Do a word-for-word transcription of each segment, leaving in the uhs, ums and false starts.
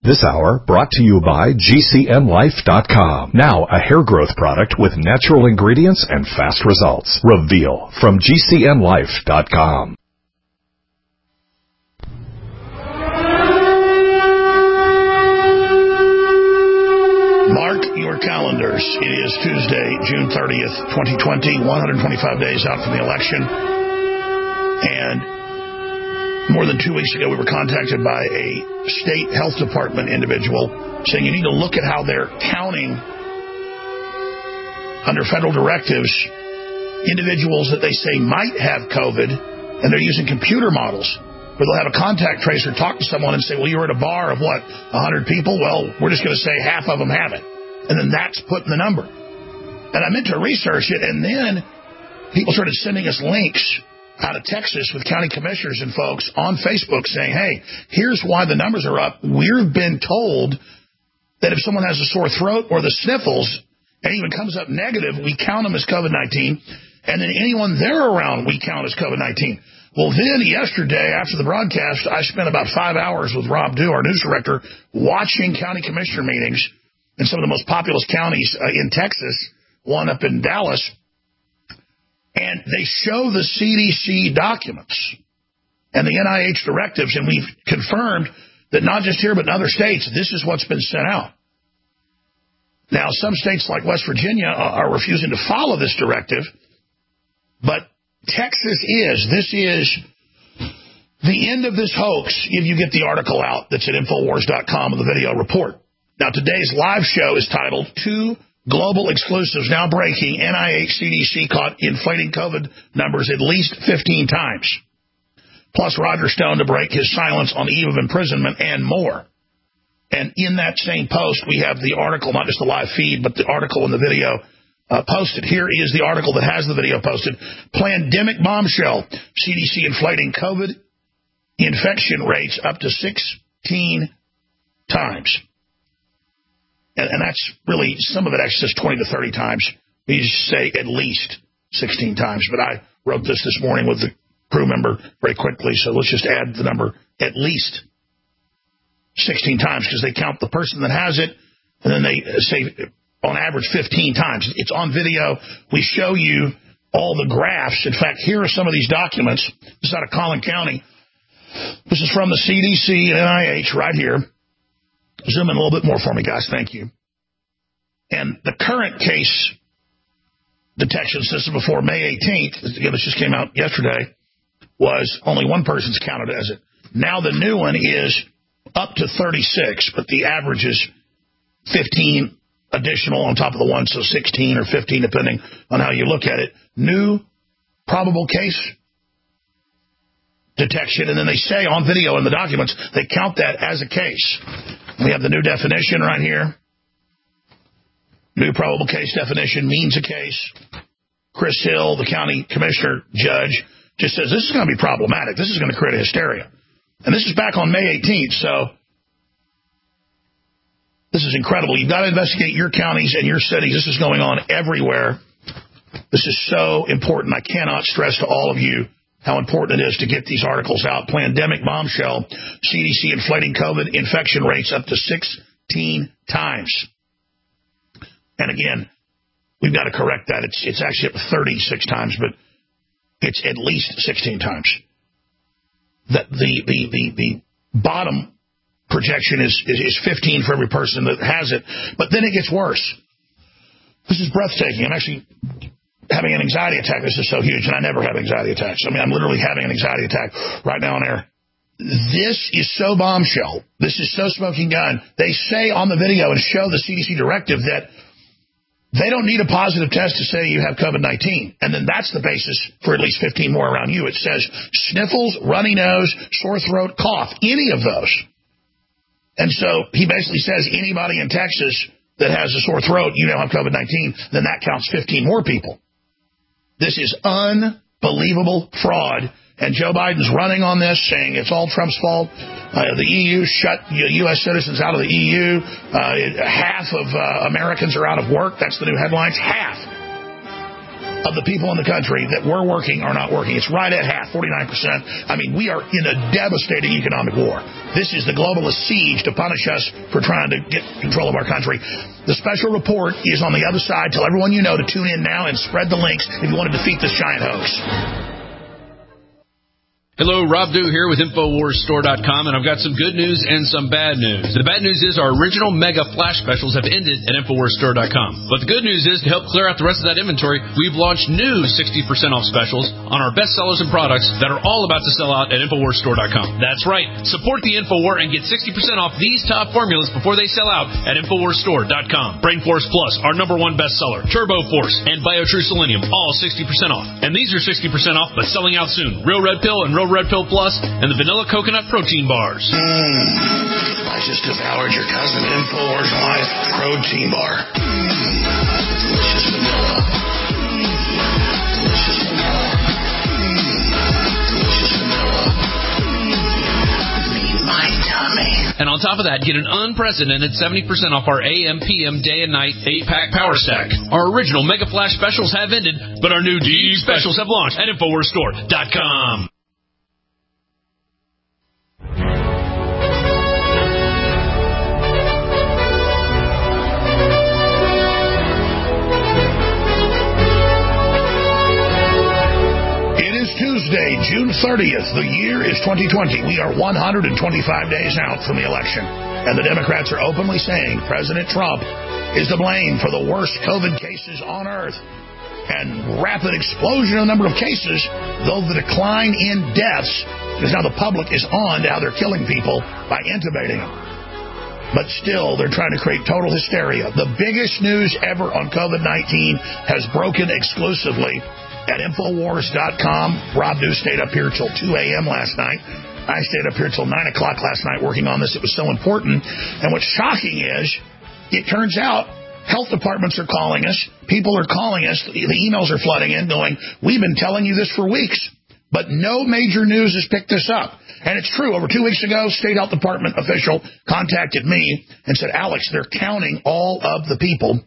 This hour brought to you by G C N Life dot com. Now a hair growth product with natural ingredients and fast results. Reveal from G C N Life dot com. Mark your calendars. It is Tuesday, June thirtieth, twenty twenty, one hundred twenty-five days out from the election. And more than two weeks ago, we were contacted by a state health department individual saying you need to look at how they're counting under federal directives individuals that they say might have COVID, and they're using computer models where they'll have a contact tracer talk to someone and say, well, you were at a bar of, what, one hundred people? Well, we're just going to say half of them have it. And then that's putting the number. And I meant to research it, and then people started sending us links out of Texas with county commissioners and folks on Facebook saying, hey, here's why the numbers are up. We've been told that if someone has a sore throat or the sniffles and even comes up negative, we count them as COVID nineteen. And then anyone they're around, we count as COVID nineteen. Well, then yesterday after the broadcast, I spent about five hours with Rob Dew, our news director, watching county commissioner meetings in some of the most populous counties uh, in Texas, one up in Dallas. And they show the C D C documents and the N I H directives, and we've confirmed that not just here but in other states, this is what's been sent out. Now, some states like West Virginia are refusing to follow this directive, but Texas is. This is the end of this hoax if you get the article out that's at Infowars dot com with the video report. Now, today's live show is titled Two Global Exclusives Now Breaking. N I H C D C caught inflating COVID numbers at least fifteen times. Plus, Roger Stone to break his silence on the eve of imprisonment and more. And in that same post, we have the article, not just the live feed, but the article and the video uh, posted. Here is the article that has the video posted. Plandemic bombshell. C D C inflating COVID infection rates up to sixteen times. And, and that's really, some of it actually says twenty to thirty times. We just say at least sixteen times. But I wrote this this morning with the crew member very quickly, so let's just add the number at least sixteen times, because they count the person that has it, and then they say on average fifteen times. It's on video. We show you all the graphs. In fact, here are some of these documents. This is out of Collin County. This is from the C D C and N I H right here. Zoom in a little bit more for me, guys. Thank you. And the current case detection system before May eighteenth, again, this just came out yesterday, was only one person's counted as it. Now the new one is up to thirty-six, but the average is fifteen additional on top of the one, so sixteen or fifteen, depending on how you look at it. New probable case detection, and then they say on video in the documents, they count that as a case. We have the new definition right here. New probable case definition means a case. Chris Hill, the county commissioner judge, just says this is going to be problematic. This is going to create a hysteria. And this is back on May eighteenth, so this is incredible. You've got to investigate your counties and your cities. This is going on everywhere. This is so important. I cannot stress to all of you how important it is to get these articles out. Plandemic bombshell. C D C inflating COVID infection rates up to sixteen times. And again, we've got to correct that. It's it's actually up to thirty-six times, but it's at least sixteen times. The the the the, the bottom projection is, is is fifteen for every person that has it. But then it gets worse. This is breathtaking. I'm actually having an anxiety attack. This is so huge, and I never have anxiety attacks. I mean, I'm literally having an anxiety attack right now on air. This is so bombshell. This is so smoking gun. They say on the video and show the C D C directive that they don't need a positive test to say you have COVID nineteen. And then that's the basis for at least fifteen more around you. It says sniffles, runny nose, sore throat, cough, any of those. And so he basically says anybody in Texas that has a sore throat, you now have COVID nineteen, then that counts fifteen more people. This is unbelievable fraud, and Joe Biden's running on this, saying it's all Trump's fault. Uh, the E U shut U S citizens out of the E U. Uh, half of uh, Americans are out of work. That's the new headlines. Half. of the people in the country that were working are not working. It's right at half, forty-nine percent. I mean, we are in a devastating economic war. This is the globalist siege to punish us for trying to get control of our country. The special report is on the other side. Tell everyone you know to tune in now and spread the links if you want to defeat this giant hoax. Hello, Rob Dew here with Infowars Store dot com, and I've got some good news and some bad news. The bad news is our original mega flash specials have ended at Infowars Store dot com. But the good news is, to help clear out the rest of that inventory, we've launched new sixty percent off specials on our best sellers and products that are all about to sell out at Infowars Store dot com. That's right. Support the InfoWar and get sixty percent off these top formulas before they sell out at Infowars Store dot com. Brain Force Plus, our number one bestseller, Turbo Force, and BioTrue Selenium, all sixty percent off. And these are sixty percent off, but selling out soon. Real Red Pill and Real Red Pill Plus, and the Vanilla Coconut Protein Bars. Mmm, I just devoured your cousin InfoWars Life Protein Bar. Mmm, delicious vanilla. Mmm, delicious vanilla. Mmm, delicious vanilla. Mmm, meet my tummy. And on top of that, get an unprecedented seventy percent off our A M P M day and night eight pack Power Stack. Our original Mega Flash specials have ended, but our new D E specials have launched at Infowars Store dot com. Tuesday, June thirtieth. The year is twenty twenty. We are one hundred twenty-five days out from the election, and the Democrats are openly saying President Trump is to blame for the worst COVID cases on earth and rapid explosion in the number of cases, though the decline in deaths, because now the public is on to how they're killing people by intubating them. But still, they're trying to create total hysteria. The biggest news ever on COVID nineteen has broken exclusively at Infowars dot com. Rob Dew stayed up here till two a.m. last night. I stayed up here till nine o'clock last night working on this. It was so important. And what's shocking is, it turns out health departments are calling us. People are calling us. The emails are flooding in going, we've been telling you this for weeks. But no major news has picked this up. And it's true. Over two weeks ago, State Health Department official contacted me and said, Alex, they're counting all of the people.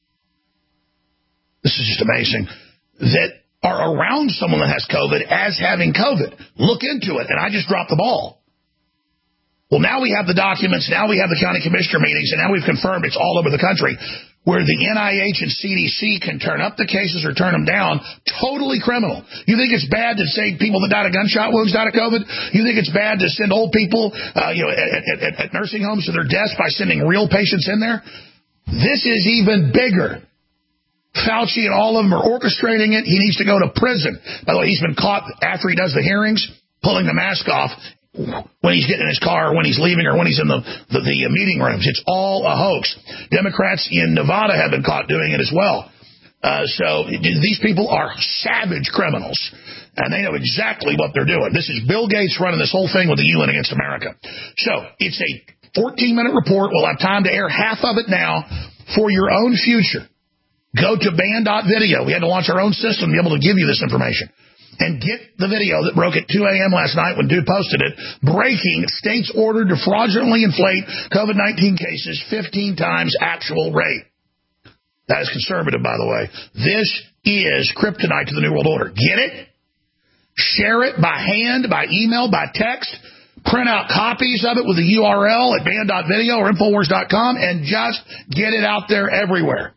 This is just amazing. That are around someone that has COVID as having COVID. Look into it. And I just dropped the ball. Well, now we have the documents. Now we have the county commissioner meetings. And now we've confirmed it's all over the country where the N I H and C D C can turn up the cases or turn them down. Totally criminal. You think it's bad to say people that died of gunshot wounds died of COVID? You think it's bad to send old people uh, you know, at, at, at nursing homes to their deaths by sending real patients in there? This is even bigger. Fauci and all of them are orchestrating it. He needs to go to prison. By the way, he's been caught after he does the hearings, pulling the mask off when he's getting in his car, or when he's leaving, or when he's in the, the, the meeting rooms. It's all a hoax. Democrats in Nevada have been caught doing it as well. Uh, so these people are savage criminals, and they know exactly what they're doing. This is Bill Gates running this whole thing with the U N against America. So it's a fourteen-minute report. We'll have time to air half of it now for your own future. Go to band dot video. We had to launch our own system to be able to give you this information. And get the video that broke at two a.m. last night when Dude posted it. Breaking, states ordered to fraudulently inflate COVID nineteen cases fifteen times actual rate. That is conservative, by the way. This is kryptonite to the New World Order. Get it? Share it by hand, by email, by text. Print out copies of it with the U R L at band dot video or Infowars dot com and just get it out there everywhere.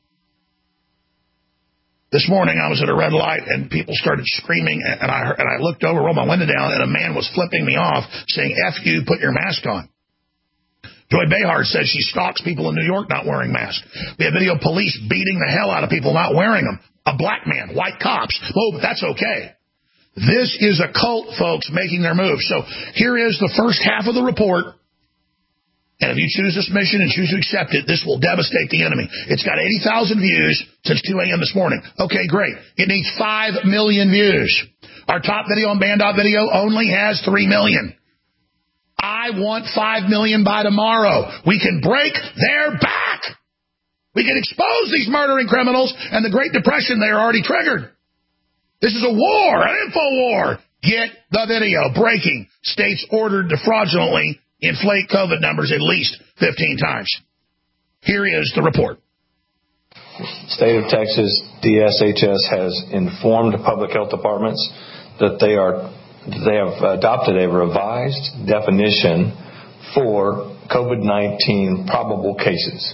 This morning I was at a red light and people started screaming, and I heard, and I looked over, rolled my window down, and a man was flipping me off saying, F you, put your mask on. Joy Behar says she stalks people in New York not wearing masks. We have video of police beating the hell out of people not wearing them. A black man, white cops. Oh, but that's okay. This is a cult, folks, making their move. So here is the first half of the report. And if you choose this mission and choose to accept it, this will devastate the enemy. It's got eighty thousand views since two a.m. this morning. Okay, great. It needs five million views. Our top video on band dot video only has three million. I want five million by tomorrow. We can break their back. We can expose these murdering criminals, and the Great Depression, they are already triggered. This is a war, an info war. Get the video. Breaking. States ordered to fraudulently inflate COVID numbers at least fifteen times. Here is the report. State of Texas D S H S has informed public health departments that they are they have adopted a revised definition for COVID nineteen probable cases.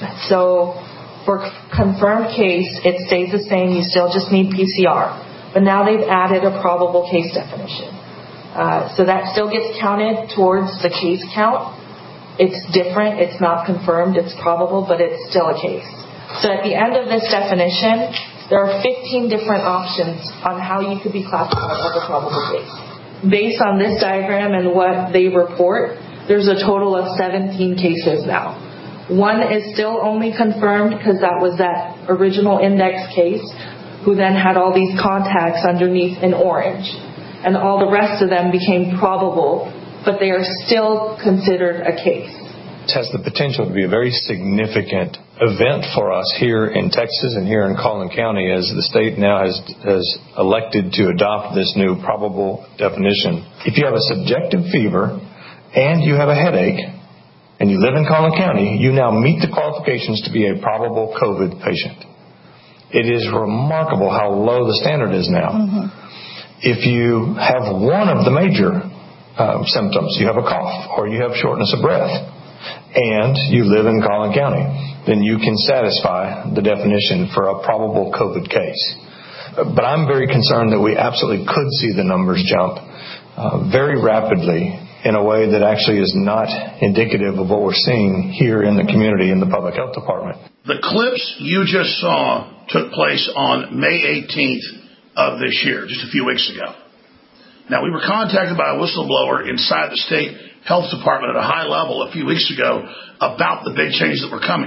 So for confirmed case, it stays the same. You still just need P C R. But now they've added a probable case definition. Uh, so that still gets counted towards the case count. It's different. It's not confirmed. It's probable, but it's still a case. So at the end of this definition, there are fifteen different options on how you could be classified as a probable case. Based on this diagram and what they report, there's a total of seventeen cases now. One is still only confirmed because that was that original index case who then had all these contacts underneath in orange. And all the rest of them became probable, but they are still considered a case. It has the potential to be a very significant event for us here in Texas and here in Collin County as the state now has, has elected to adopt this new probable definition. If you have a subjective fever and you have a headache and you live in Collin County, you now meet the qualifications to be a probable COVID patient. It is remarkable how low the standard is now. Mm-hmm. If you have one of the major uh, symptoms, you have a cough or you have shortness of breath, and you live in Collin County, then you can satisfy the definition for a probable COVID case. But I'm very concerned that we absolutely could see the numbers jump uh, very rapidly in a way that actually is not indicative of what we're seeing here in the community in the public health department. The clips you just saw took place on May eighteenth of this year, just a few weeks ago. Now, we were contacted by a whistleblower inside the state health department at a high level a few weeks ago about the big changes that were coming.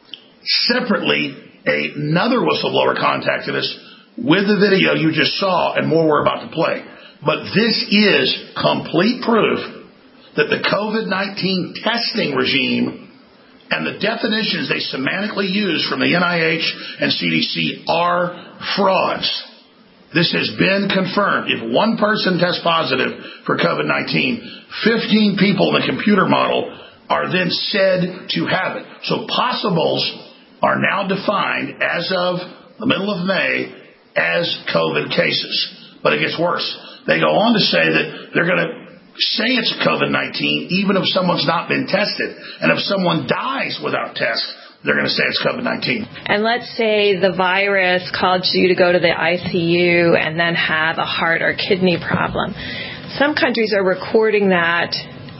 Separately, another whistleblower contacted us with the video you just saw and more we're about to play. But this is complete proof that the COVID nineteen testing regime and the definitions they semantically use from the N I H and C D C are frauds. This has been confirmed. If one person tests positive for COVID nineteen, fifteen people in the computer model are then said to have it. So possibles are now defined as of the middle of May as COVID cases. But it gets worse. They go on to say that they're going to say it's COVID nineteen even if someone's not been tested. And if someone dies without test, they're going to say it's COVID nineteen. And let's say the virus caused you to go to the I C U and then have a heart or kidney problem. Some countries are recording that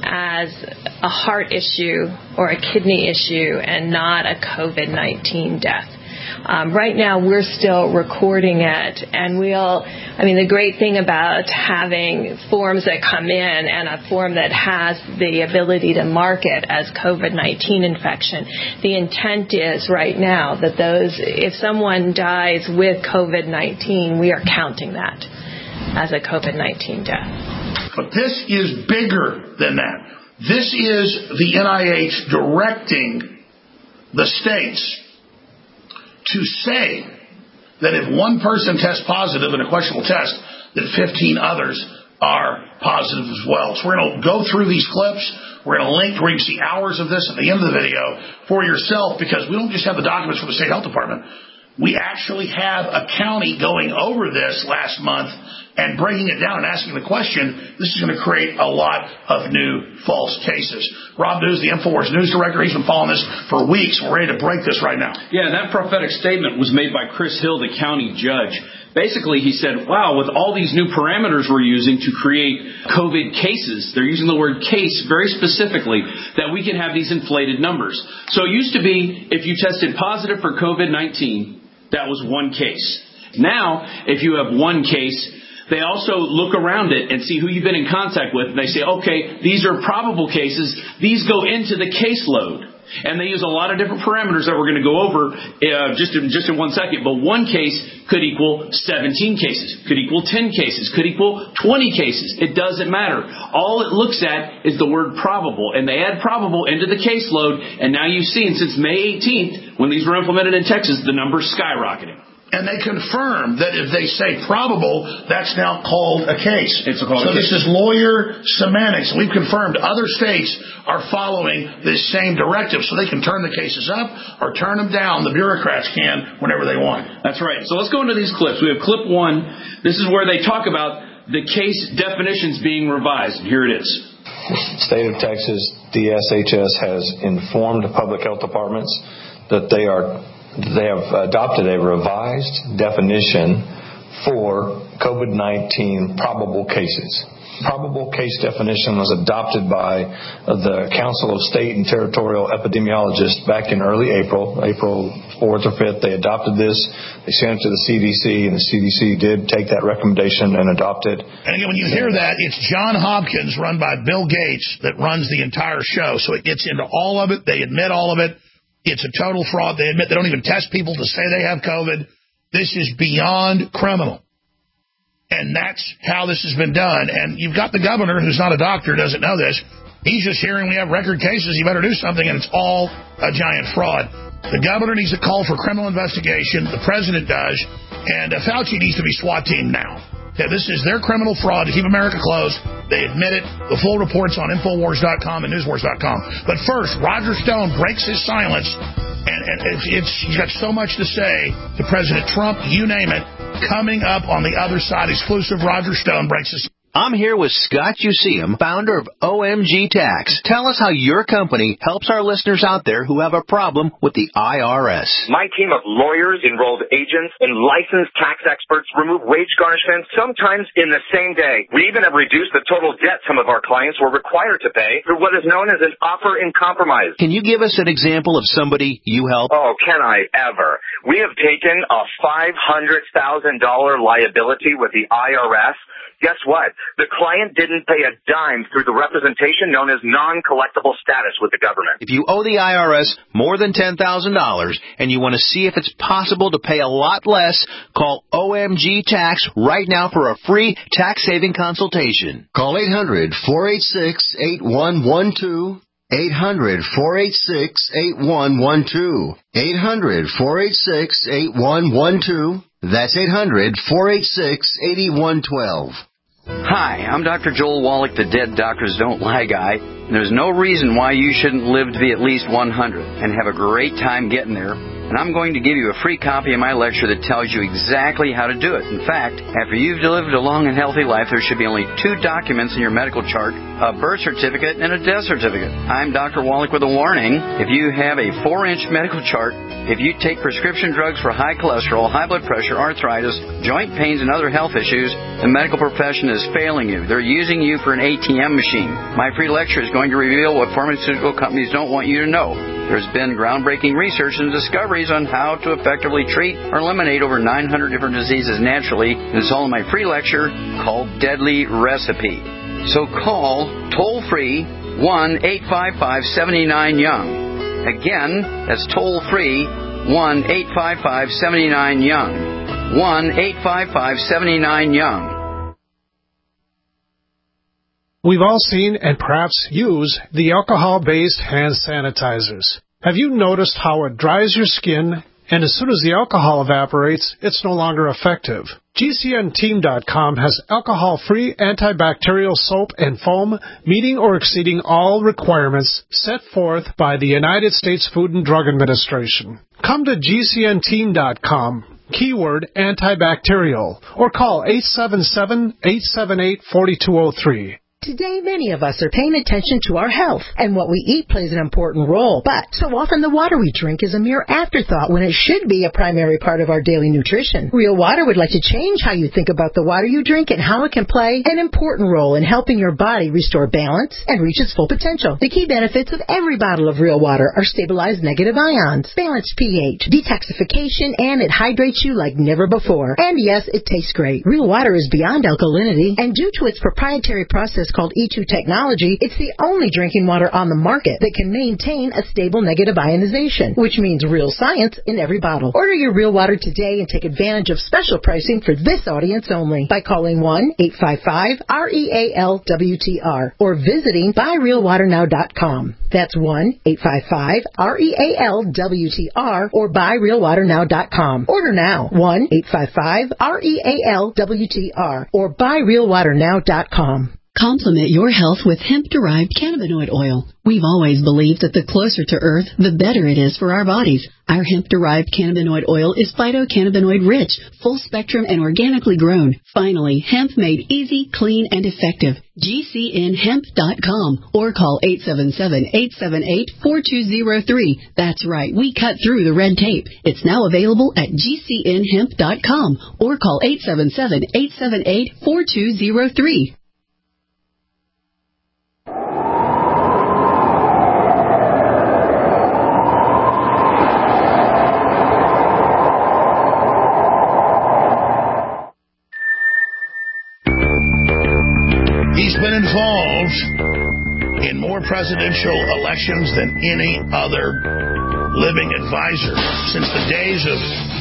as a heart issue or a kidney issue and not a COVID nineteen death. Um, right now, we're still recording it, and we'll, I mean, the great thing about having forms that come in and a form that has the ability to mark it as COVID nineteen infection, the intent is right now that those, if someone dies with COVID nineteen, we are counting that as a COVID nineteen death. But this is bigger than that. This is the N I H directing the states to say that if one person tests positive in a questionable test, that fifteen others are positive as well. So we're going to go through these clips. We're going to link where you can see hours of this at the end of the video for yourself, because we don't just have the documents from the state health department. We actually have a county going over this last month and breaking it down and asking the question. This is going to create a lot of new false cases. Rob News, the InfoWars News Director, he's been following this for weeks. We're ready to break this right now. Yeah, that prophetic statement was made by Chris Hill, the county judge. Basically, he said, wow, with all these new parameters we're using to create COVID cases, they're using the word case very specifically, that we can have these inflated numbers. So it used to be if you tested positive for COVID nineteen, that was one case. Now, if you have one case, they also look around it and see who you've been in contact with, and they say, okay, these are probable cases. These go into the caseload. And they use a lot of different parameters that we're going to go over uh, just in, just in one second. But one case could equal seventeen cases, could equal ten cases, could equal twenty cases. It doesn't matter. All it looks at is the word probable. And they add probable into the caseload. And now you've seen since May eighteenth, when these were implemented in Texas, the number's skyrocketing. And they confirm that if they say probable, that's now called a case. It's called so a this case. is lawyer semantics. We've confirmed other states are following this same directive, so they can turn the cases up or turn them down. The bureaucrats can whenever they want. That's right. So let's go into these clips. We have clip one. This is where they talk about the case definitions being revised. Here it is. State of Texas, D S H S has informed public health departments that they are they have adopted a revised definition for COVID nineteen probable cases. Probable case definition was adopted by the Council of State and Territorial Epidemiologists back in early April, April fourth or fifth. They adopted this. They sent it to the C D C, and the C D C did take that recommendation and adopt it. And again, when you hear that, it's John Hopkins, run by Bill Gates, that runs the entire show. So it gets into all of it. They admit all of it. It's a total fraud. They admit they don't even test people to say they have COVID. This is beyond criminal. And that's how this has been done. And you've got the governor, who's not a doctor, doesn't know this. He's just hearing we have record cases, you better do something, and it's all a giant fraud. The governor needs to call for criminal investigation. The president does. And uh, Fauci needs to be SWAT team now. Okay, this is their criminal fraud to keep America closed. They admit it. The full report's on Infowars dot com and Newswars dot com. But first, Roger Stone breaks his silence, and, and it's, it's he's got so much to say to President Trump, you name it, coming up on the other side. Exclusive Roger Stone breaks his I'm here with Scott Useum, founder of O M G Tax. Tell us how your company helps our listeners out there who have a problem with the I R S. My team of lawyers, enrolled agents, and licensed tax experts remove wage garnishments sometimes in the same day. We even have reduced the total debt some of our clients were required to pay through what is known as an offer in compromise. Can you give us an example of somebody you help? Oh, can I ever? We have taken a five hundred thousand dollars liability with the I R S. Guess what? The client didn't pay a dime through the representation known as non-collectible status with the government. If you owe the I R S more than ten thousand dollars and you want to see if it's possible to pay a lot less, call O M G Tax right now for a free tax-saving consultation. Call eight hundred, four eight six, eight one one two. eight hundred, four eight six, eight one one two. eight hundred, four eight six, eight one one two. That's eight hundred, four eight six, eight one one two. Hi, I'm Doctor Joel Wallach, the Dead Doctors Don't Lie guy. And there's no reason why you shouldn't live to be at least one hundred and have a great time getting there. And I'm going to give you a free copy of my lecture that tells you exactly how to do it. In fact, after you've lived a long and healthy life, there should be only two documents in your medical chart, a birth certificate and a death certificate. I'm Doctor Wallach with a warning. If you have a four-inch medical chart, if you take prescription drugs for high cholesterol, high blood pressure, arthritis, joint pains, and other health issues, the medical profession is failing you. They're using you for an A T M machine. My free lecture is going to reveal what pharmaceutical companies don't want you to know. There's been groundbreaking research and discoveries on how to effectively treat or eliminate over nine hundred different diseases naturally. And it's all in my free lecture called Deadly Recipe. So call toll-free one eight five five, seven nine, young. Again, that's toll-free one eight five five, seven nine, young. one eight five five, seven nine, young. We've all seen and perhaps use the alcohol-based hand sanitizers. Have you noticed how it dries your skin, and as soon as the alcohol evaporates, it's no longer effective? G C N team dot com has alcohol-free antibacterial soap and foam meeting or exceeding all requirements set forth by the United States Food and Drug Administration. Come to G C N team dot com, keyword antibacterial, or call eight seven seven, eight seven eight, four two zero three. Today, many of us are paying attention to our health, and what we eat plays an important role. But so often the water we drink is a mere afterthought when it should be a primary part of our daily nutrition. Real Water would like to change how you think about the water you drink and how it can play an important role in helping your body restore balance and reach its full potential. The key benefits of every bottle of Real Water are stabilized negative ions, balanced pH, detoxification, and it hydrates you like never before. And yes, it tastes great. Real Water is beyond alkalinity, and due to its proprietary process called E two technology, it's the only drinking water on the market that can maintain a stable negative ionization, which means real science in every bottle. Order your Real Water today and take advantage of special pricing for this audience only by calling one eight five five R E A L W T R or visiting buy real water now dot com. That's one eight five five R E A L W T R or buy real water now dot com. Order now, one eight five five R E A L W T R or buy real water now dot com. Complement your health with hemp-derived cannabinoid oil. We've always believed that the closer to Earth, the better it is for our bodies. Our hemp-derived cannabinoid oil is phytocannabinoid-rich, full-spectrum, and organically grown. Finally, hemp made easy, clean, and effective. G C N hemp dot com or call eight seven seven, eight seven eight, four two zero three. That's right, we cut through the red tape. It's now available at G C N hemp dot com or call eight seven seven, eight seven eight, four two zero three. He's been involved in more presidential elections than any other living advisor since the days of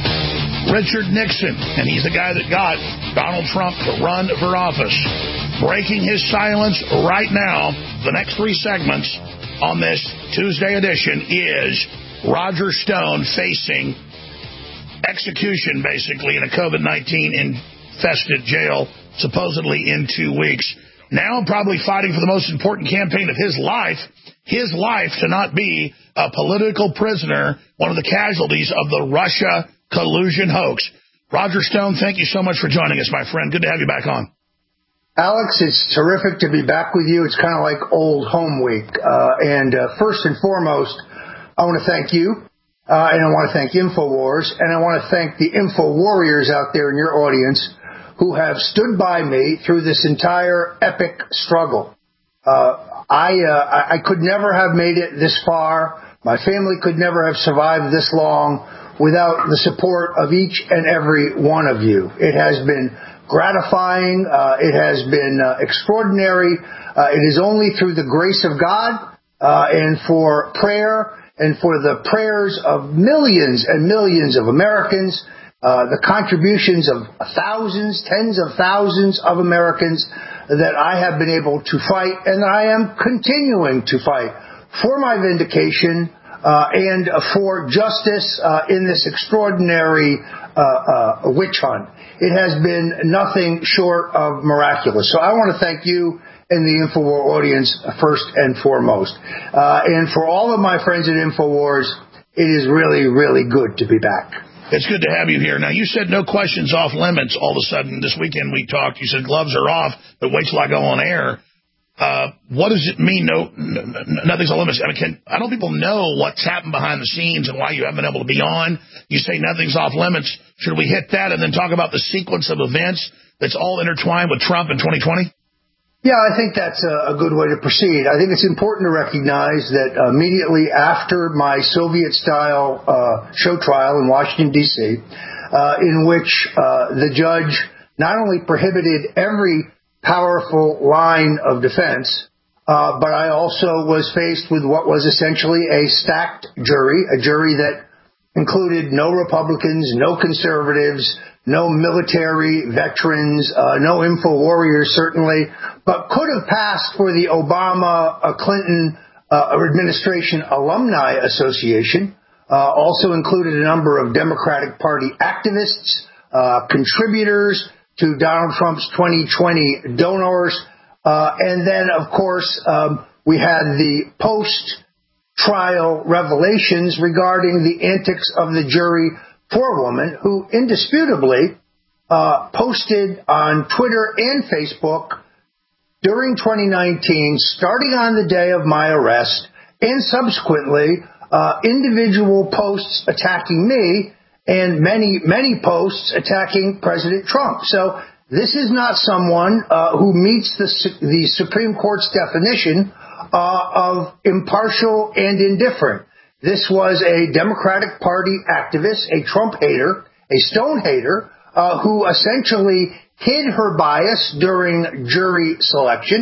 Richard Nixon. And he's the guy that got Donald Trump to run for office. Breaking his silence right now, the next three segments on this Tuesday edition is Roger Stone facing execution, basically, in a COVID nineteen infested jail, supposedly in two weeks. Now probably fighting for the most important campaign of his life, his life to not be a political prisoner, one of the casualties of the Russia collusion hoax. Roger Stone, thank you so much for joining us, my friend. Good to have you back on. Alex, it's terrific to be back with you. It's kind of like old home week. Uh, and uh, first and foremost, I want to thank you, uh, and I want to thank InfoWars, and I want to thank the Info Warriors out there in your audience who have stood by me through this entire epic struggle. Uh, I, uh, I could never have made it this far. My family could never have survived this long without the support of each and every one of you. It has been gratifying. Uh, it has been uh, extraordinary. Uh, it is only through the grace of God uh, and for prayer and for the prayers of millions and millions of Americans, Uh, the contributions of thousands, tens of thousands of Americans that I have been able to fight and that I am continuing to fight for my vindication uh, and for justice uh, in this extraordinary uh, uh, witch hunt. It has been nothing short of miraculous. So I want to thank you and the InfoWars audience first and foremost. Uh, and for all of my friends at InfoWars, it is really, really good to be back. It's good to have you here. Now, you said no questions off limits all of a sudden. This weekend we talked. You said gloves are off, but wait till I go on air. Uh, what does it mean, no, n- n- nothing's off limits? I mean, can, I don't people know what's happened behind the scenes and why you haven't been able to be on. You say nothing's off limits. Should we hit that and then talk about the sequence of events that's all intertwined with Trump in twenty twenty? Yeah, I think that's a, a good way to proceed. I think it's important to recognize that immediately after my Soviet-style uh, show trial in Washington, D C, uh, in which uh, the judge not only prohibited every powerful line of defense, uh, but I also was faced with what was essentially a stacked jury, a jury that included no Republicans, no conservatives, no military veterans, uh, no info warriors, certainly, but could have passed for the Obama uh, Clinton uh, administration Alumni Association. Uh, also included a number of Democratic Party activists, uh, contributors to Donald Trump's twenty twenty donors. Uh, and then, of course, um, we had the post-trial revelations regarding the antics of the jury forewoman who indisputably uh, posted on Twitter and Facebook during twenty nineteen, starting on the day of my arrest, and subsequently uh, individual posts attacking me and many, many posts attacking President Trump. So this is not someone uh, who meets the, the Supreme Court's definition uh, of impartial and indifferent. This was a Democratic Party activist, a Trump hater, a Stone hater, uh, who essentially hid her bias during jury selection,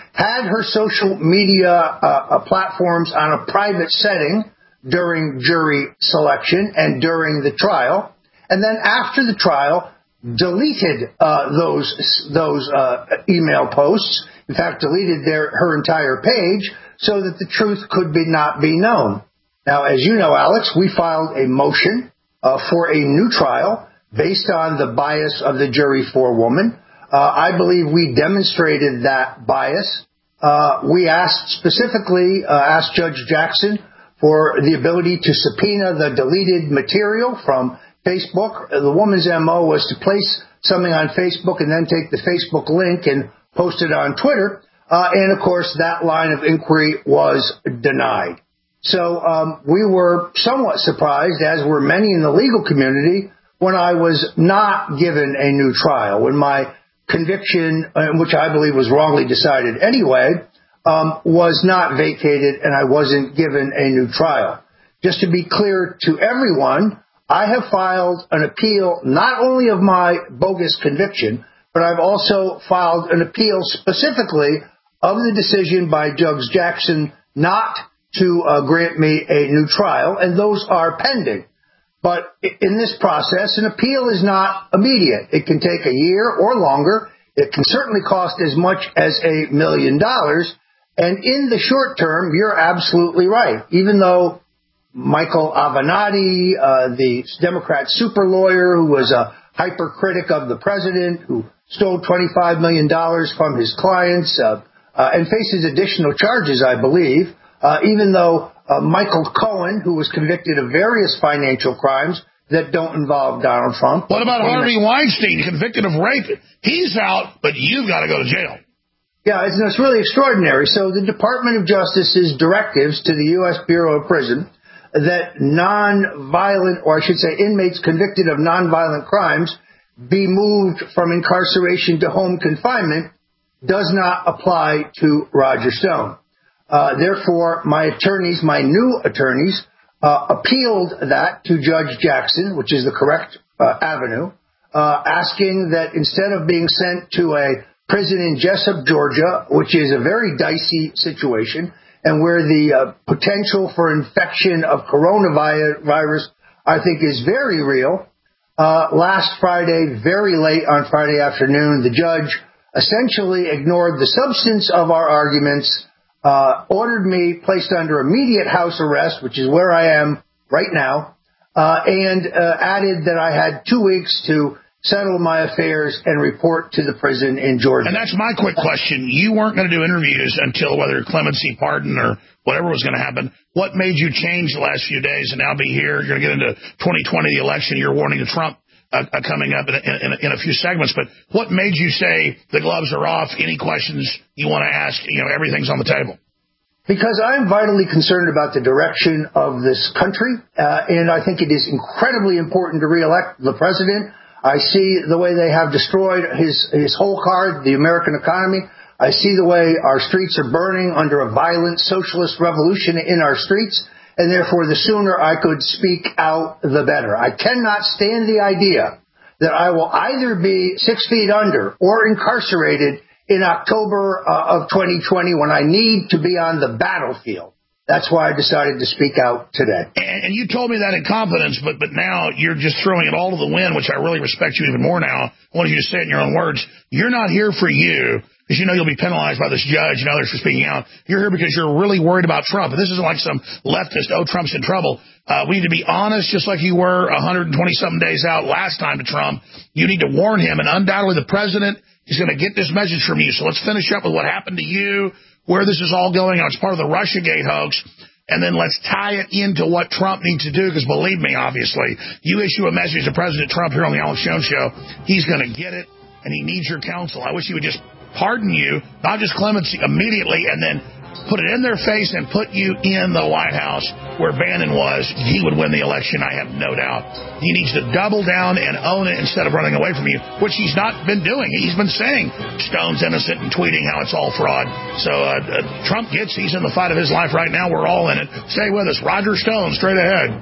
had her social media uh, uh, platforms on a private setting during jury selection and during the trial, and then after the trial, deleted uh, those those uh, email posts. In fact, deleted their her entire page so that the truth could be not be known. Now, as you know, Alex, we filed a motion uh, for a new trial based on the bias of the jury forewoman. Uh, I believe we demonstrated that bias. Uh, we asked specifically, uh, asked Judge Jackson for the ability to subpoena the deleted material from Facebook. The woman's M O was to place something on Facebook and then take the Facebook link and post it on Twitter. Uh, and, of course, that line of inquiry was denied. So um, we were somewhat surprised, as were many in the legal community, when I was not given a new trial, when my conviction, which I believe was wrongly decided anyway, um, was not vacated and I wasn't given a new trial. Just to be clear to everyone, I have filed an appeal not only of my bogus conviction, but I've also filed an appeal specifically of the decision by Judge Jackson not to uh, grant me a new trial, and those are pending. But in this process, an appeal is not immediate. It can take a year or longer. It can certainly cost as much as a million dollars. And in the short term, you're absolutely right. Even though Michael Avenatti, uh, the Democrat super lawyer who was a hypercritic of the president, who stole twenty-five million dollars from his clients uh, uh, and faces additional charges, I believe, uh, even though uh, Michael Cohen, who was convicted of various financial crimes that don't involve Donald Trump. What about Harvey Weinstein, convicted of rape? He's out, but you've got to go to jail. Yeah, it's, it's really extraordinary. So the Department of Justice's directives to the U S Bureau of Prison that nonviolent, or I should say inmates convicted of nonviolent crimes be moved from incarceration to home confinement does not apply to Roger Stone. Uh, therefore, my attorneys, my new attorneys, uh, appealed that to Judge Jackson, which is the correct uh, avenue, uh, asking that instead of being sent to a prison in Jessup, Georgia, which is a very dicey situation, and where the uh, potential for infection of coronavirus, I think, is very real. Uh, last Friday, very late on Friday afternoon, the judge essentially ignored the substance of our arguments, uh, ordered me placed under immediate house arrest, which is where I am right now, uh, and uh, added that I had two weeks to settle my affairs and report to the prison in Georgia. And that's my quick question. You weren't going to do interviews until whether clemency, pardon, or whatever was going to happen. What made you change the last few days and now be here? You're going to get into twenty twenty, the election. You're warning of Trump uh, uh, coming up in a, in, a, in a few segments. But what made you say the gloves are off? Any questions you want to ask? You know, everything's on the table. Because I'm vitally concerned about the direction of this country, uh, and I think it is incredibly important to reelect the president. I see the way they have destroyed his, his whole card, the American economy. I see the way our streets are burning under a violent socialist revolution in our streets, and therefore the sooner I could speak out, the better. I cannot stand the idea that I will either be six feet under or incarcerated in October uh, of twenty twenty when I need to be on the battlefield. That's why I decided to speak out today. And, and you told me that in confidence, but but now you're just throwing it all to the wind, which I really respect you even more now. I wanted you to say it in your own words. You're not here for you because you know you'll be penalized by this judge and others for speaking out. You're here because you're really worried about Trump. And this isn't like some leftist, oh, Trump's in trouble. Uh, we need to be honest, just like you were one hundred twenty-something days out last time to Trump. You need to warn him, and undoubtedly the president is going to get this message from you. So let's finish up with what happened to you, where this is all going. It's part of the Russiagate hoax. And then let's tie it into what Trump needs to do, because believe me, obviously, you issue a message to President Trump here on the Alex Jones Show, he's going to get it, and he needs your counsel. I wish he would just pardon you, not just clemency, immediately, and then put it in their face and put you in the White House where Bannon was. He would win the election, I have no doubt. He needs to double down and own it instead of running away from you, which he's not been doing. He's been saying Stone's innocent and tweeting how it's all fraud. So uh, uh, Trump gets, he's in the fight of his life right now. We're all in it. Stay with us. Roger Stone, straight ahead.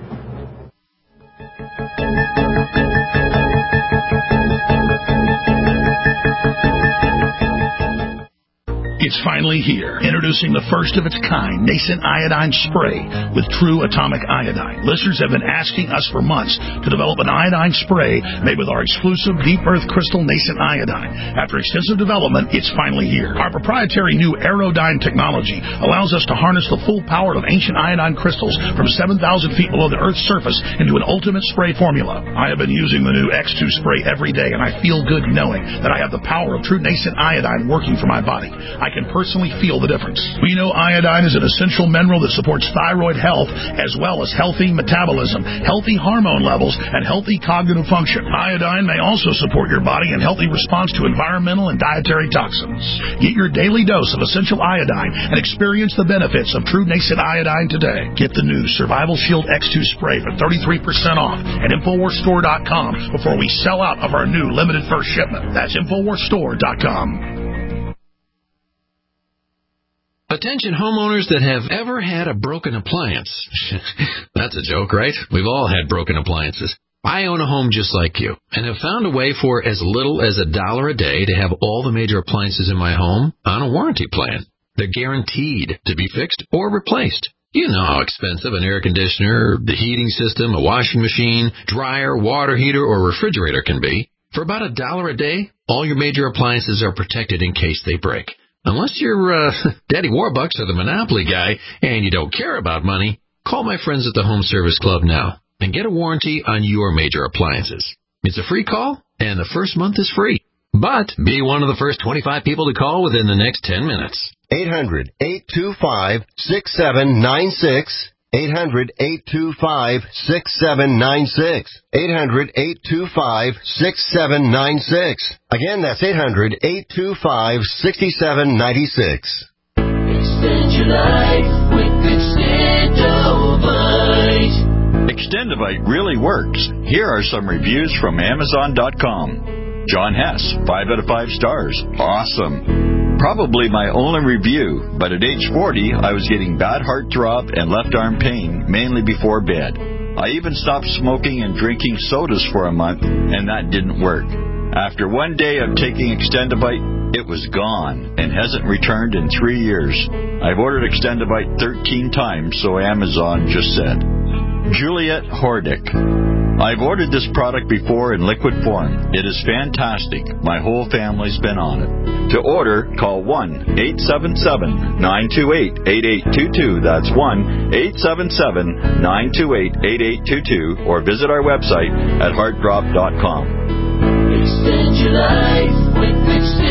It's finally here. Introducing the first of its kind, Nascent Iodine Spray with true atomic iodine. Listeners have been asking us for months to develop an iodine spray made with our exclusive Deep Earth Crystal Nascent Iodine. After extensive development, it's finally here. Our proprietary new Aerodyne technology allows us to harness the full power of ancient iodine crystals from seven thousand feet below the Earth's surface into an ultimate spray formula. I have been using the new X two spray every day, and I feel good knowing that I have the power of true nascent iodine working for my body. I can personally feel the difference. We know iodine is an essential mineral that supports thyroid health as well as healthy metabolism, healthy hormone levels, and healthy cognitive function. Iodine may also support your body in healthy response to environmental and dietary toxins. Get your daily dose of essential iodine and experience the benefits of true nascent iodine today. Get the new Survival Shield X two spray for thirty-three percent off at Infowars Store dot com before we sell out of our new limited first shipment. That's Infowars Store dot com. Attention homeowners that have ever had a broken appliance. That's a joke, right? We've all had broken appliances. I own a home just like you and have found a way for as little as a dollar a day to have all the major appliances in my home on a warranty plan. They're guaranteed to be fixed or replaced. You know how expensive an air conditioner, the heating system, a washing machine, dryer, water heater, or refrigerator can be. For about a dollar a day, all your major appliances are protected in case they break. Unless you're uh, Daddy Warbucks or the Monopoly guy and you don't care about money, call my friends at the Home Service Club now and get a warranty on your major appliances. It's a free call, and the first month is free. But be one of the first twenty-five people to call within the next ten minutes. eight hundred, eight two five, six seven nine six. eight hundred, eight two five, six seven nine six. eight hundred, eight two five, six seven nine six. Again, that's eight hundred, eight two five, six seven nine six. Extend your life with Extendovite. Extendovite really works. Here are some reviews from Amazon dot com. John Hess, five out of five stars. Awesome. Probably my only review, but at age forty, I was getting bad heartthrob and left arm pain, mainly before bed. I even stopped smoking and drinking sodas for a month, and that didn't work. After one day of taking Extendovite, it was gone and hasn't returned in three years. I've ordered Extendovite thirteen times, so Amazon just said. Juliet Hordick. I've ordered this product before in liquid form. It is fantastic. My whole family's been on it. To order, call one eight seven seven, nine two eight, eight eight two two. That's one eight seven seven, nine two eight, eight eight two two. Or visit our website at heartdrop dot com. Extend your life with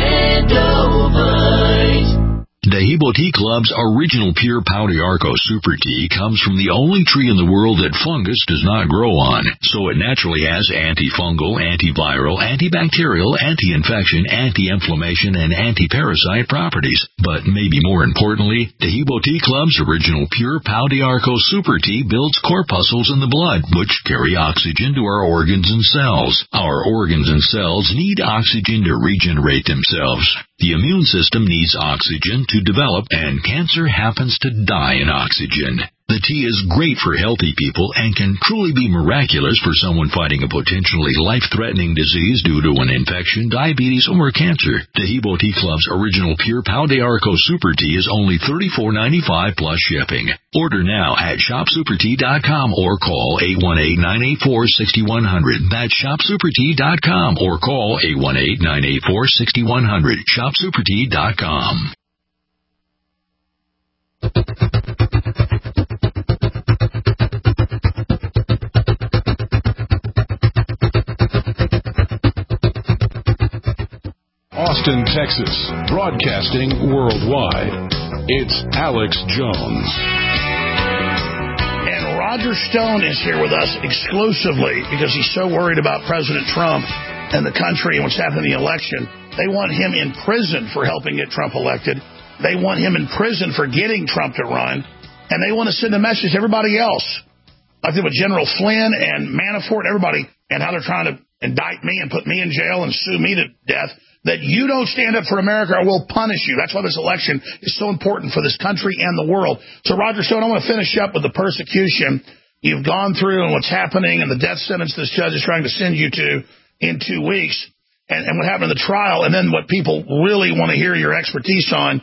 Extendovite. Dehibo Tea Club's original pure Pau d'Arco Super Tea comes from the only tree in the world that fungus does not grow on, so it naturally has antifungal, antiviral, antibacterial, anti-infection, anti-inflammation, and anti-parasite properties. But maybe more importantly, Dehibo Tea Club's original pure Pau d'Arco Super Tea builds corpuscles in the blood, which carry oxygen to our organs and cells. Our organs and cells need oxygen to regenerate themselves. The immune system needs oxygen to develop, and cancer happens to die in oxygen. The tea is great for healthy people and can truly be miraculous for someone fighting a potentially life-threatening disease due to an infection, diabetes, or cancer. Dehibo Tea Club's original pure Pau d'Arco Super Tea is only thirty-four ninety-five plus shipping. Order now at shop super tea dot com or call eight one eight, nine eight four, six one zero zero. That's shop super tea dot com or call eight one eight, nine eight four, six one zero zero. shop super tea dot com. Austin, Texas, broadcasting worldwide. It's Alex Jones. And Roger Stone is here with us exclusively because he's so worried about President Trump and the country and what's happening in the election. They want him in prison for helping get Trump elected. They want him in prison for getting Trump to run. And they want to send a message to everybody else, like they with General Flynn and Manafort, everybody, and how they're trying to indict me and put me in jail and sue me to death, that you don't stand up for America or we'll punish you. That's why this election is so important for this country and the world. So, Roger Stone, I want to finish up with the persecution you've gone through and what's happening and the death sentence this judge is trying to send you to in two weeks and, and what happened in the trial, and then what people really want to hear your expertise on.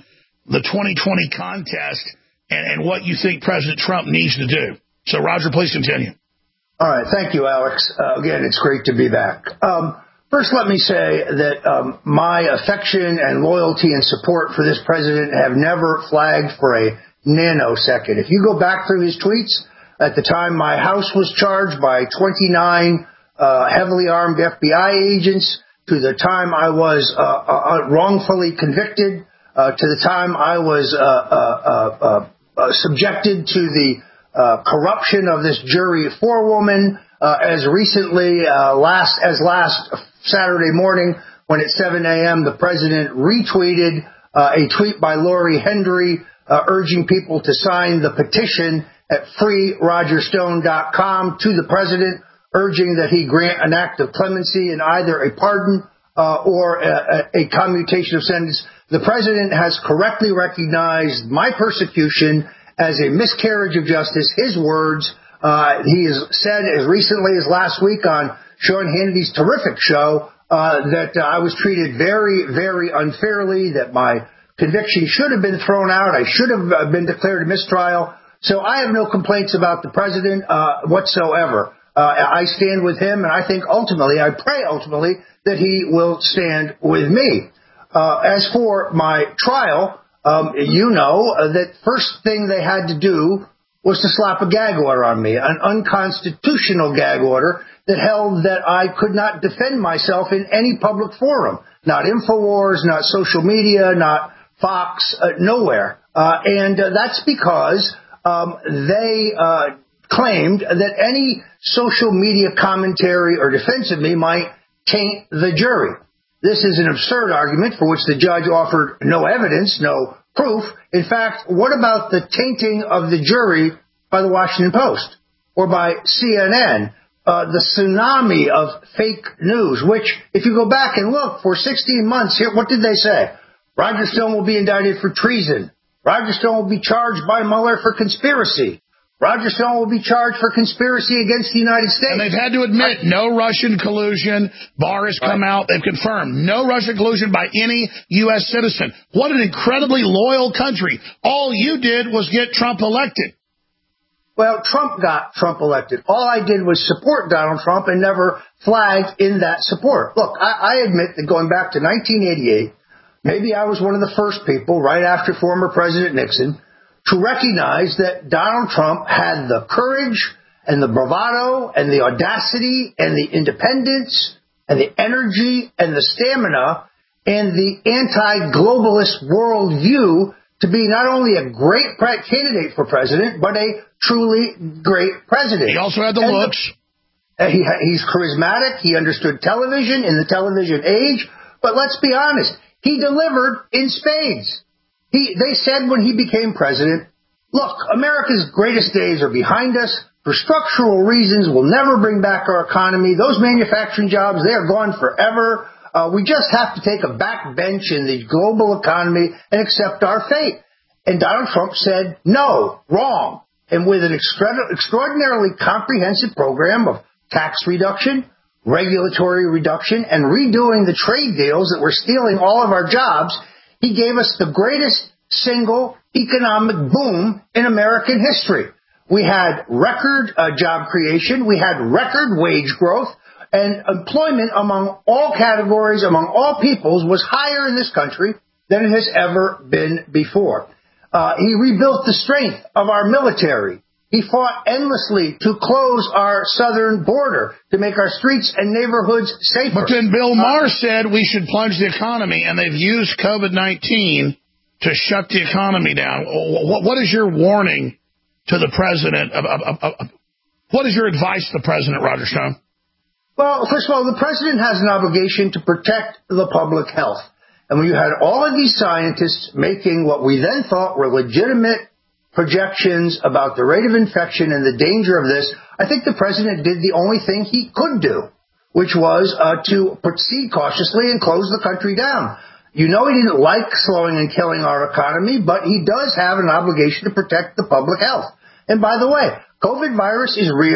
the twenty twenty contest and, and what you think President Trump needs to do. So, Roger, please continue. All right. Thank you, Alex. Uh, again, it's great to be back. Um, first, let me say that um, my affection and loyalty and support for this president have never flagged for a nanosecond. If you go back through his tweets, at the time my house was charged by twenty-nine uh, heavily armed F B I agents, to the time I was uh, uh, wrongfully convicted, uh, to the time I was uh, uh, uh, uh, subjected to the uh, corruption of this jury forewoman, uh, as recently uh, last as last Saturday morning when at seven a.m. the president retweeted uh, a tweet by Lori Hendry uh, urging people to sign the petition at free roger stone dot com to the president, urging that he grant an act of clemency and either a pardon uh, or a, a commutation of sentence. The president has correctly recognized my persecution as a miscarriage of justice. His words, uh, he has said as recently as last week on Sean Hannity's terrific show uh, that uh, I was treated very, very unfairly, that my conviction should have been thrown out. I should have been declared a mistrial. So I have no complaints about the president uh, whatsoever. Uh, I stand with him, and I think ultimately, I pray ultimately, that he will stand with me. Uh, as for my trial, um, you know uh, that first thing they had to do was to slap a gag order on me, an unconstitutional gag order that held that I could not defend myself in any public forum, not InfoWars, not social media, not Fox, uh, nowhere. Uh, and uh, that's because um, they uh, claimed that any social media commentary or defense of me might taint the jury. This is an absurd argument for which the judge offered no evidence, no proof. In fact, what about the tainting of the jury by the Washington Post or by C N N? Uh, the tsunami of fake news, which, if you go back and look, for sixteen months, here, what did they say? Roger Stone will be indicted for treason. Roger Stone will be charged by Mueller for conspiracy. Roger Stone will be charged for conspiracy against the United States. And they've had to admit no Russian collusion. Barr has come out. They've confirmed no Russian collusion by any U S citizen. What an incredibly loyal country. All you did was get Trump elected. Well, Trump got Trump elected. All I did was support Donald Trump and never flagged in that support. Look, I, I admit that going back to nineteen eighty-eight, maybe I was one of the first people, right after former President Nixon, to recognize that Donald Trump had the courage and the bravado and the audacity and the independence and the energy and the stamina and the anti-globalist worldview to be not only a great pre- candidate for president, but a truly great president. He also had the and looks. The, he, he's charismatic. He understood television in the television age. But let's be honest, he delivered in spades. He, they said when he became president, look, America's greatest days are behind us. For structural reasons, we'll never bring back our economy. Those manufacturing jobs, they are gone forever. Uh, we just have to take a back bench in the global economy and accept our fate. And Donald Trump said, no, wrong. And with an extra- extraordinarily comprehensive program of tax reduction, regulatory reduction, and redoing the trade deals that were stealing all of our jobs, he gave us the greatest single economic boom in American history. We had record uh, job creation. We had record wage growth. And employment among all categories, among all peoples, was higher in this country than it has ever been before. Uh, he rebuilt the strength of our military. He fought endlessly to close our southern border, to make our streets and neighborhoods safer. But then Bill Maher uh, said we should plunge the economy, and they've used COVID nineteen to shut the economy down. What, what is your warning to the president? Of, of, of, of, what is your advice to the president, Roger Stone? Well, first of all, the president has an obligation to protect the public health. And when you had all of these scientists making what we then thought were legitimate projections about the rate of infection and the danger of this, I think the president did the only thing he could do, which was uh, to proceed cautiously and close the country down. You know he didn't like slowing and killing our economy, but he does have an obligation to protect the public health. And by the way, COVID virus is real.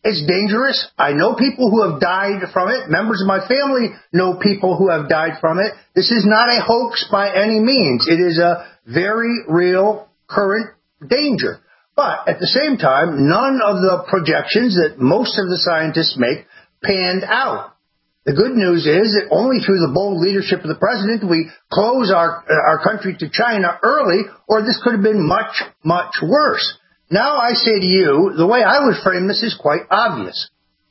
It's dangerous. I know people who have died from it. Members of my family know people who have died from it. This is not a hoax by any means. It is a very real current danger. But at the same time, none of the projections that most of the scientists make panned out. The good news is that only through the bold leadership of the president do we close our, our country to China early, or this could have been much, much worse. Now I say to you, the way I would frame this is quite obvious.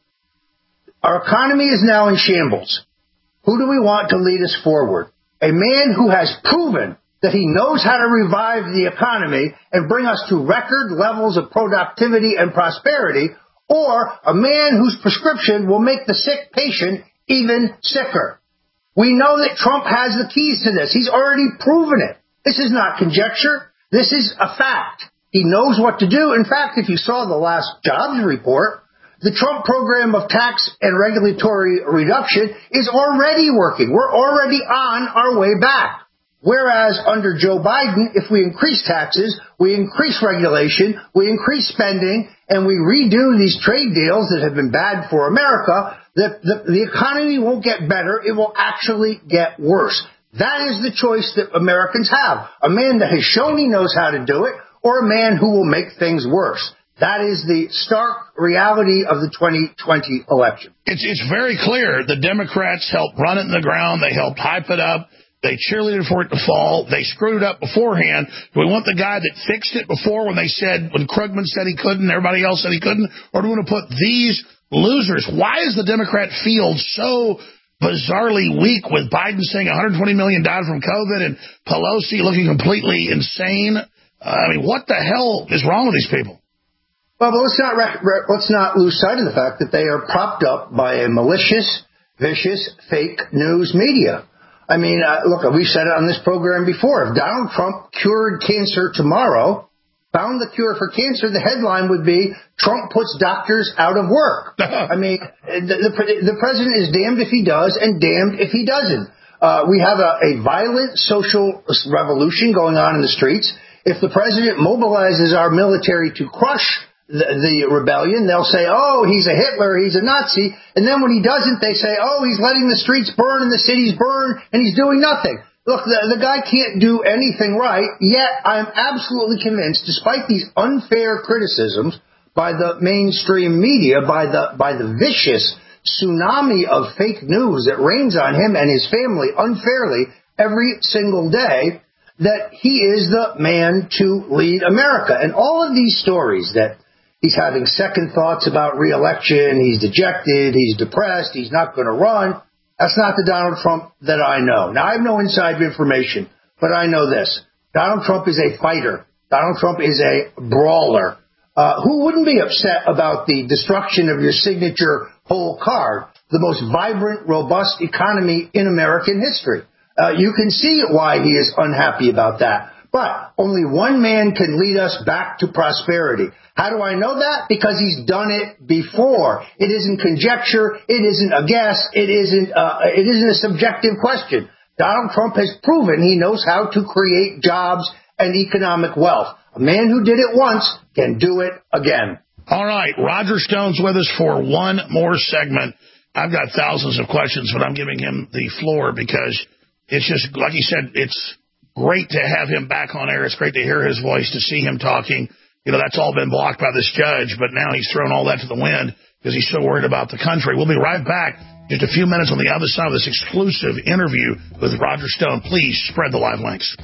Our economy is now in shambles. Who do we want to lead us forward? A man who has proven that he knows how to revive the economy and bring us to record levels of productivity and prosperity, or a man whose prescription will make the sick patient even sicker. We know that Trump has the keys to this. He's already proven it. This is not conjecture. This is a fact. He knows what to do. In fact, if you saw the last jobs report, the Trump program of tax and regulatory reduction is already working. We're already on our way back. Whereas under Joe Biden, if we increase taxes, we increase regulation, we increase spending, and we redo these trade deals that have been bad for America, the, the, the economy won't get better. It will actually get worse. That is the choice that Americans have. A man that has shown he knows how to do it, or a man who will make things worse. That is the stark reality of the twenty twenty election. It's, it's very clear the Democrats helped run it in the ground. They helped hype it up. They cheerleaded for it to fall. They screwed it up beforehand. Do we want the guy that fixed it before when they said, when Krugman said he couldn't, everybody else said he couldn't? Or do we want to put these losers? Why is the Democrat field so bizarrely weak with Biden saying one hundred twenty million died from COVID and Pelosi looking completely insane? I mean, what the hell is wrong with these people? Well, but let's not re- re- let's not lose sight of the fact that they are propped up by a malicious, vicious, fake news media. I mean, uh, look, we've said it on this program before. If Donald Trump cured cancer tomorrow, found the cure for cancer, the headline would be, Trump puts doctors out of work. I mean, the, the, the president is damned if he does and damned if he doesn't. Uh, we have a, a violent social revolution going on in the streets. If the president mobilizes our military to crush the, the rebellion, they'll say, oh, he's a Hitler, he's a Nazi. And then when he doesn't, they say, oh, he's letting the streets burn and the cities burn, and he's doing nothing. Look, the, the guy can't do anything right, yet I'm absolutely convinced, despite these unfair criticisms by the mainstream media, by the by the vicious tsunami of fake news that rains on him and his family unfairly every single day, that he is the man to lead America. And all of these stories that he's having second thoughts about re-election, he's dejected, he's depressed, he's not going to run, that's not the Donald Trump that I know. Now, I have no inside information, but I know this. Donald Trump is a fighter. Donald Trump is a brawler. Uh, who wouldn't be upset about the destruction of your signature hole card, the most vibrant, robust economy in American history? Uh, you can see why he is unhappy about that. But only one man can lead us back to prosperity. How do I know that? Because he's done it before. It isn't conjecture. It isn't a guess. It isn't, uh, it isn't a subjective question. Donald Trump has proven he knows how to create jobs and economic wealth. A man who did it once can do it again. All right. Roger Stone's with us for one more segment. I've got thousands of questions, but I'm giving him the floor because it's just, like he said, it's great to have him back on air. It's great to hear his voice, to see him talking. You know, that's all been blocked by this judge, but now he's thrown all that to the wind because he's so worried about the country. We'll be right back just a few minutes on the other side of this exclusive interview with Roger Stone. Please spread the live links.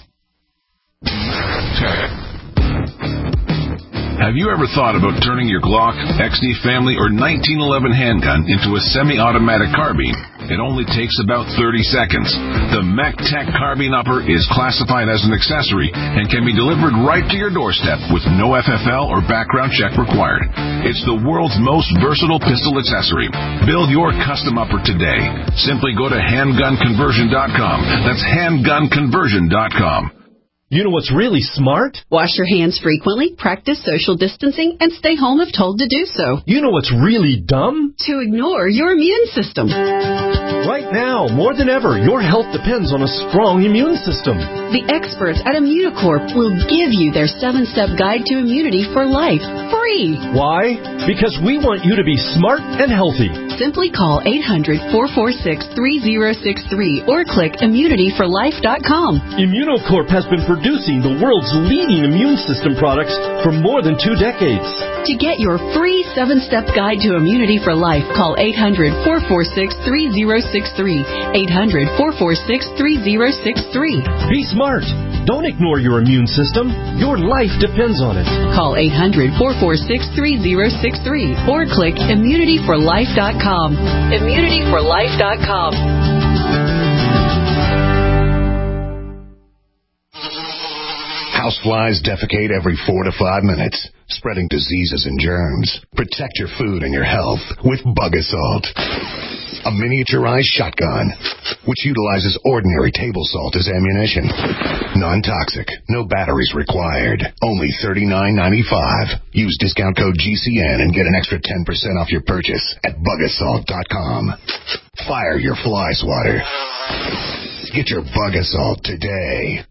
Have you ever thought about turning your Glock, X D Family, or nineteen eleven handgun into a semi-automatic carbine? It only takes about thirty seconds. The MechTech Carbine Upper is classified as an accessory and can be delivered right to your doorstep with no F F L or background check required. It's the world's most versatile pistol accessory. Build your custom upper today. Simply go to handgun conversion dot com. That's handgun conversion dot com. You know what's really smart? Wash your hands frequently, practice social distancing, and stay home if told to do so. You know what's really dumb? To ignore your immune system. Right now, more than ever, your health depends on a strong immune system. The experts at Immunocorp will give you their seven-step guide to immunity for life, free. Why? Because we want you to be smart and healthy. Simply call eight hundred, four four six, three zero six three or click immunity for life dot com. Immunocorp has been producing the world's leading immune system products for more than two decades. To get your free seven-step guide to immunity for life, call eight hundred, four four six, three zero six three. eight hundred, four four six, three zero six three. Be smart. Don't ignore your immune system. Your life depends on it. Call eight hundred, four four six, three zero six three or click immunity for life dot com. immunity for life dot com. Houseflies defecate every four to five minutes, spreading diseases and germs. Protect your food and your health with Bug Assault, a miniaturized shotgun which utilizes ordinary table salt as ammunition. Non-toxic, no batteries required. Only thirty-nine ninety-five. Use discount code G C N and get an extra ten percent off your purchase at bug assault dot com. Fire your fly swatter. Get your Bug Assault today.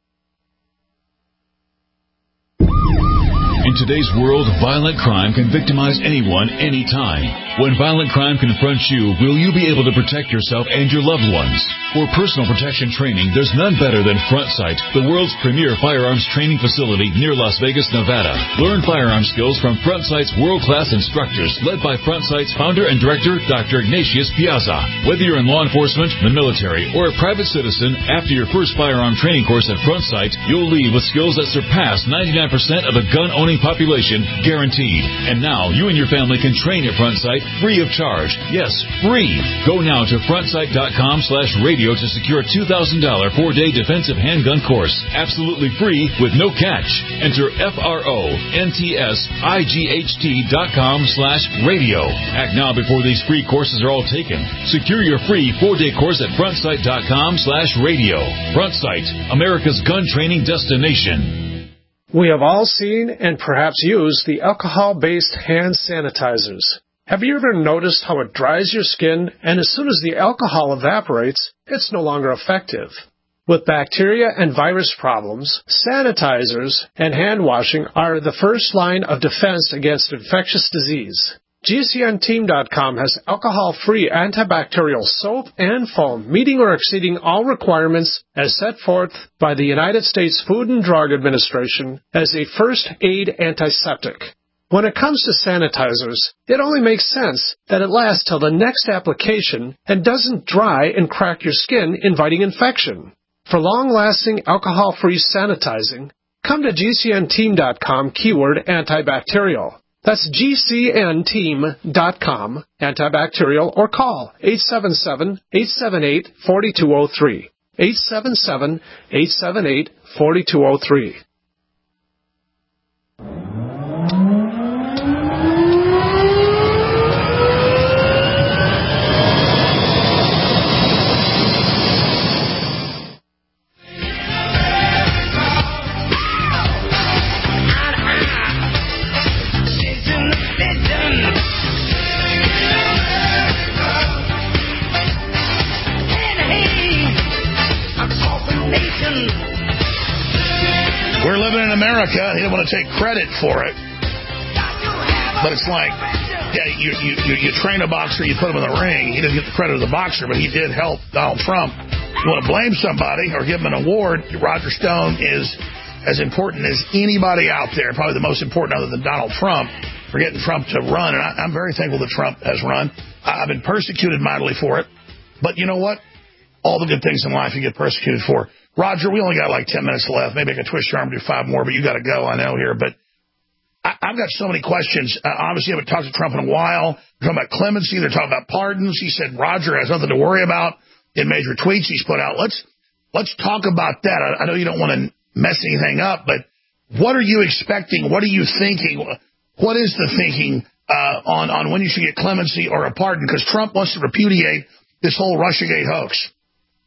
In today's world, violent crime can victimize anyone, anytime. When violent crime confronts you, will you be able to protect yourself and your loved ones? For personal protection training, there's none better than Front Sight, the world's premier firearms training facility near Las Vegas, Nevada. Learn firearm skills from Front Sight's world-class instructors, led by Front Sight's founder and director, Doctor Ignatius Piazza. Whether you're in law enforcement, the military, or a private citizen, after your first firearm training course at Front Sight, you'll leave with skills that surpass ninety-nine percent of the gun-owning population, guaranteed. And now you and your family can train at Front Sight free of charge. Yes, free. Go now to front sight dot com slash radio to secure a two thousand dollars four-day defensive handgun course. Absolutely free with no catch. Enter F R O N T S I G H T dot com slash radio. Act now before these free courses are all taken. Secure your free four-day course at front sight dot com slash radio. Front Sight, America's gun training destination. We have all seen and perhaps used the alcohol-based hand sanitizers. Have you ever noticed how it dries your skin, and as soon as the alcohol evaporates, it's no longer effective? With bacteria and virus problems, sanitizers and hand washing are the first line of defense against infectious disease. G C N team dot com has alcohol-free antibacterial soap and foam, meeting or exceeding all requirements as set forth by the United States Food and Drug Administration as a first aid antiseptic. When it comes to sanitizers, it only makes sense that it lasts till the next application and doesn't dry and crack your skin, inviting infection. For long-lasting alcohol-free sanitizing, come to G C N team dot com keyword antibacterial. That's G C N team dot com, antibacterial, or call eight seven seven, eight seven eight, four two zero three. eight seven seven, eight seven eight, four two zero three. We're living in America. He didn't want to take credit for it. But it's like, yeah, you, you, you, you train a boxer, you put him in the ring. He doesn't get the credit of the boxer, but he did help Donald Trump. You want to blame somebody or give him an award, Roger Stone is as important as anybody out there, probably the most important other than Donald Trump, for getting Trump to run. And I, I'm very thankful that Trump has run. I've been persecuted mightily for it. But you know what? All the good things in life you get persecuted for. Roger, we only got like ten minutes left. Maybe I can twist your arm and do five more, but you got to go, I know, here. But I, I've got so many questions. Uh, obviously, I haven't talked to Trump in a while. They're talking about clemency. They're talking about pardons. He said Roger has nothing to worry about in major tweets he's put out. Let's let's talk about that. I, I know you don't want to mess anything up, but what are you expecting? What are you thinking? What is the thinking uh, on, on when you should get clemency or a pardon? Because Trump wants to repudiate this whole Russiagate hoax.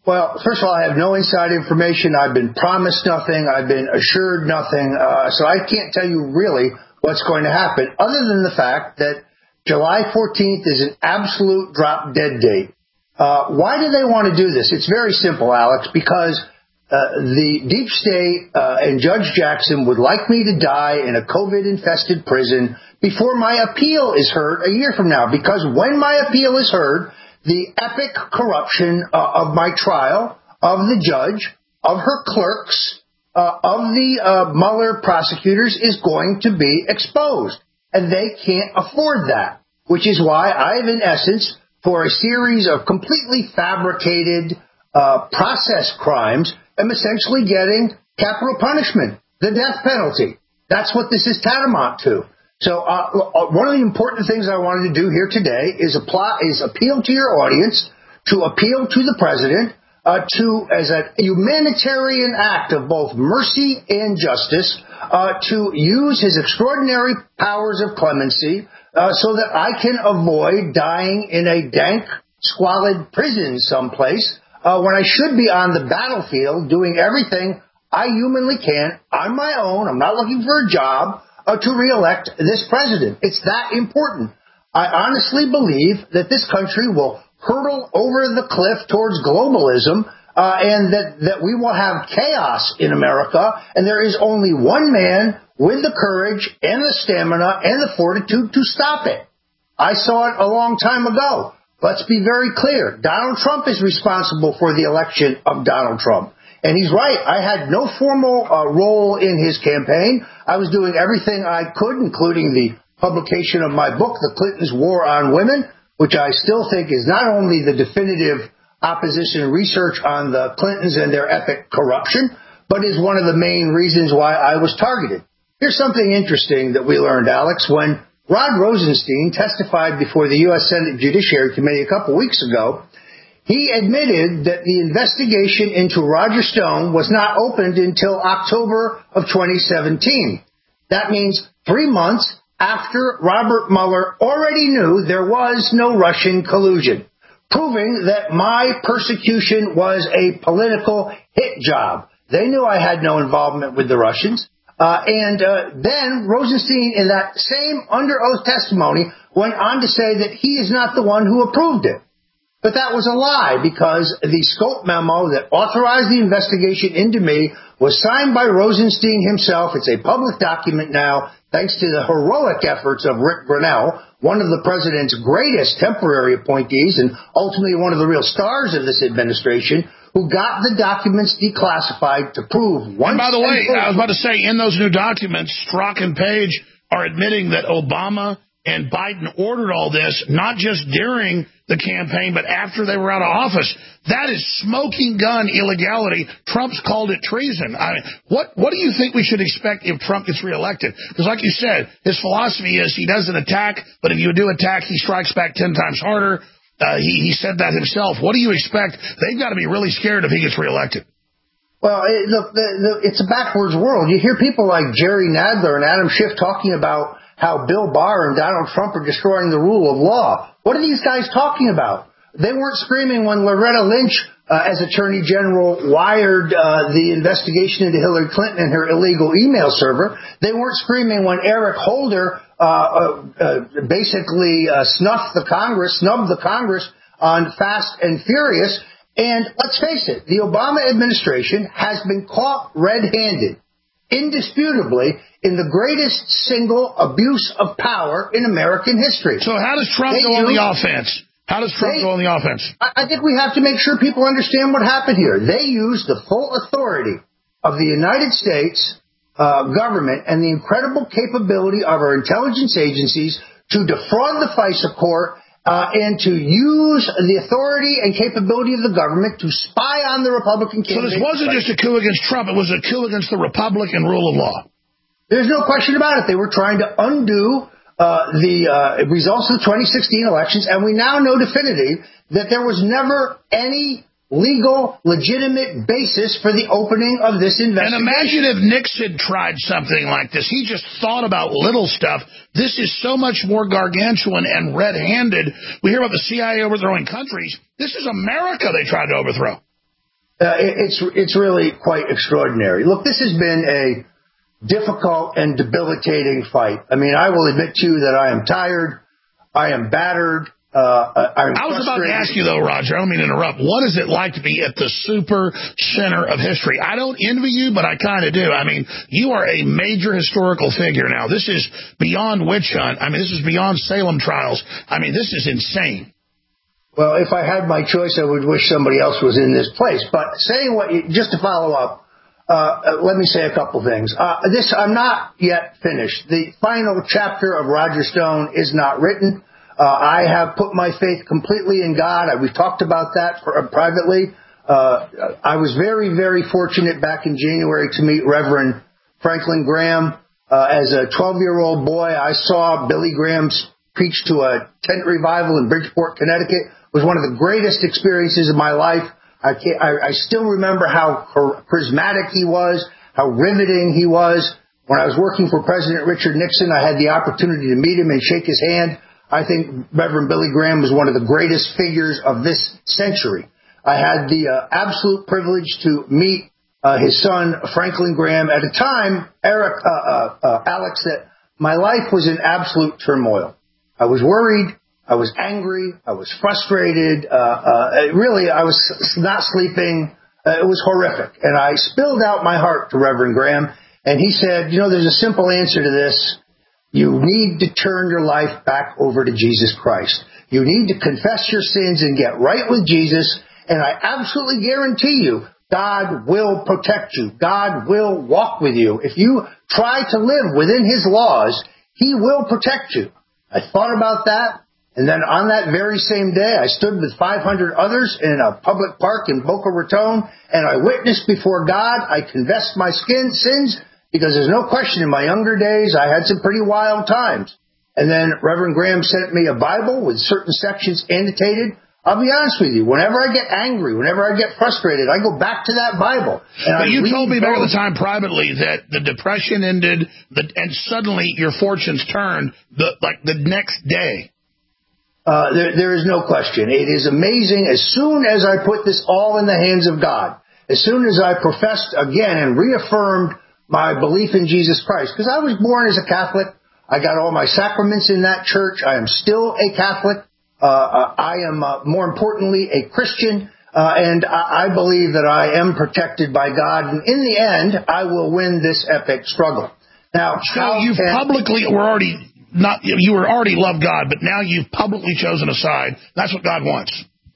Well, first of all, I have no inside information. I've been promised nothing. I've been assured nothing. Uh, so I can't tell you really what's going to happen, other than the fact that July fourteenth is an absolute drop-dead date. Uh, why do they want to do this? It's very simple, Alex, because uh, the deep state uh, and Judge Jackson would like me to die in a COVID-infested prison before my appeal is heard a year from now, because when my appeal is heard, the epic corruption uh, of my trial, of the judge, of her clerks, uh, of the uh, Mueller prosecutors is going to be exposed. And they can't afford that, which is why I've, in essence, for a series of completely fabricated uh, process crimes, am essentially getting capital punishment, the death penalty. That's what this is tantamount to. So uh, one of the important things I wanted to do here today is apply, is appeal to your audience, to appeal to the president, uh, to as a humanitarian act of both mercy and justice, uh, to use his extraordinary powers of clemency uh, so that I can avoid dying in a dank, squalid prison someplace uh, when I should be on the battlefield doing everything I humanly can on my own. I'm not looking for a job. Uh, to reelect this president. It's that important. I honestly believe that this country will hurtle over the cliff towards globalism uh, and that, that we will have chaos in America, and there is only one man with the courage and the stamina and the fortitude to stop it. I saw it a long time ago. Let's be very clear. Donald Trump is responsible for the election of Donald Trump. And he's right. I had no formal uh, role in his campaign. I was doing everything I could, including the publication of my book, The Clintons' War on Women, which I still think is not only the definitive opposition research on the Clintons and their epic corruption, but is one of the main reasons why I was targeted. Here's something interesting that we learned, Alex. When Rod Rosenstein testified before the U S Senate Judiciary Committee a couple weeks ago, he admitted that the investigation into Roger Stone was not opened until October of twenty seventeen. That means three months after Robert Mueller already knew there was no Russian collusion, proving that my persecution was a political hit job. They knew I had no involvement with the Russians. Uh, and uh, then Rosenstein, in that same under oath testimony, went on to say that he is not the one who approved it. But that was a lie, because the scope memo that authorized the investigation into me was signed by Rosenstein himself. It's a public document now, thanks to the heroic efforts of Rick Grenell, one of the president's greatest temporary appointees and ultimately one of the real stars of this administration, who got the documents declassified to prove once. And by the way, and I was about to say, in those new documents, Strzok and Page are admitting that Obama and Biden ordered all this, not just during the campaign, but after they were out of office. That is smoking gun illegality. Trump's called it treason. I mean, what, what do you think we should expect if Trump gets reelected? Because like you said, his philosophy is he doesn't attack, but if you do attack, he strikes back ten times harder. Uh, he, he said that himself. What do you expect? They've got to be really scared if he gets reelected. Well, it, look, the, the, it's a backwards world. You hear people like Jerry Nadler and Adam Schiff talking about how Bill Barr and Donald Trump are destroying the rule of law. What are these guys talking about? They weren't screaming when Loretta Lynch, uh, as Attorney General, wired uh, the investigation into Hillary Clinton and her illegal email server. They weren't screaming when Eric Holder uh, uh, uh, basically uh, snuffed the Congress, snubbed the Congress on Fast and Furious. And let's face it, the Obama administration has been caught red-handed, indisputably, in the greatest single abuse of power in American history. So how does Trump they go use, on the offense? How does Trump they, go on the offense? I, I think we have to make sure people understand what happened here. They used the full authority of the United States uh, government and the incredible capability of our intelligence agencies to defraud the FISA court uh, and to use the authority and capability of the government to spy on the Republican candidate. So this wasn't just a coup against Trump. It was a coup against the Republic and rule of law. There's no question about it. They were trying to undo uh, the uh, results of the twenty sixteen elections, and we now know definitively that there was never any legal, legitimate basis for the opening of this investigation. And imagine if Nixon tried something like this. He just thought about little stuff. This is so much more gargantuan and red-handed. We hear about the C I A overthrowing countries. This is America they tried to overthrow. Uh, it, it's it's really quite extraordinary. Look, this has been a difficult and debilitating fight. I mean, I will admit to you that I am tired. I am battered. Uh, I'm I was about to ask you, though, Roger, I don't mean to interrupt. What is it like to be at the super center of history? I don't envy you, but I kind of do. I mean, you are a major historical figure now. This is beyond witch hunt. I mean, this is beyond Salem trials. I mean, this is insane. Well, if I had my choice, I would wish somebody else was in this place. But saying what, you, just to follow up, uh, let me say a couple things. Uh, this, I'm not yet finished. The final chapter of Roger Stone is not written. Uh, I have put my faith completely in God. I, we've talked about that for, uh, privately. Uh, I was very, very fortunate back in January to meet Reverend Franklin Graham. Uh, as a twelve-year-old boy, I saw Billy Graham preach to a tent revival in Bridgeport, Connecticut. It was one of the greatest experiences of my life. I, can't, I, I still remember how charismatic he was, how riveting he was. When I was working for President Richard Nixon, I had the opportunity to meet him and shake his hand. I think Reverend Billy Graham was one of the greatest figures of this century. I had the uh, absolute privilege to meet uh, his son, Franklin Graham, at a time, Eric, uh, uh, uh, Alex, that my life was in absolute turmoil. I was worried. I was angry. I was frustrated. Uh, uh, really, I was not sleeping. Uh, it was horrific. And I spilled out my heart to Reverend Graham, and he said, you know, there's a simple answer to this. You need to turn your life back over to Jesus Christ. You need to confess your sins and get right with Jesus. And I absolutely guarantee you, God will protect you. God will walk with you. If you try to live within His laws, He will protect you. I thought about that. And then on that very same day, I stood with five hundred others in a public park in Boca Raton, and I witnessed before God. I confessed my skin, sins. Because there's no question in my younger days, I had some pretty wild times. And then Reverend Graham sent me a Bible with certain sections annotated. I'll be honest with you, whenever I get angry, whenever I get frustrated, I go back to that Bible. And but I you told me back at those. the time privately that the depression ended the, and suddenly your fortunes turned the, like the next day. Uh, there, there is no question. It is amazing. As soon as I put this all in the hands of God, as soon as I professed again and reaffirmed my belief in Jesus Christ, because I was born as a Catholic. I got all my sacraments in that church. I am still a Catholic. Uh, I am, uh, more importantly, a Christian, uh, and I, I believe that I am protected by God. And in the end, I will win this epic struggle. Now, so you've can, publicly were already not you were already loved God, but now you've publicly chosen a side. That's what God wants.